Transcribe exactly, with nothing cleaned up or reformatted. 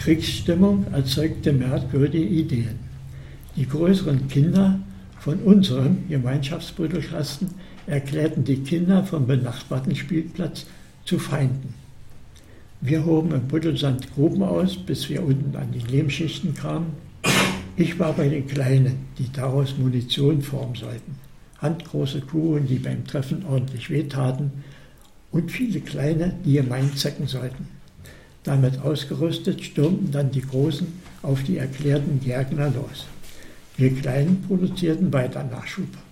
Kriegsstimmung erzeugte merkwürdige Ideen. Die größeren Kinder von unserem Gemeinschaftsbrüderkasten erklärten die Kinder vom benachbarten Spielplatz zu Feinden. Wir hoben im Buddelsand Gruben aus, bis wir unten an die Lehmschichten kamen. Ich war bei den Kleinen, die daraus Munition formen sollten. Handgroße Kugeln, die beim Treffen ordentlich wehtaten, und viele kleine, die gemein zecken sollten. Damit ausgerüstet stürmten dann die Großen auf die erklärten Gegner los. Wir Kleinen produzierten weiter Nachschub.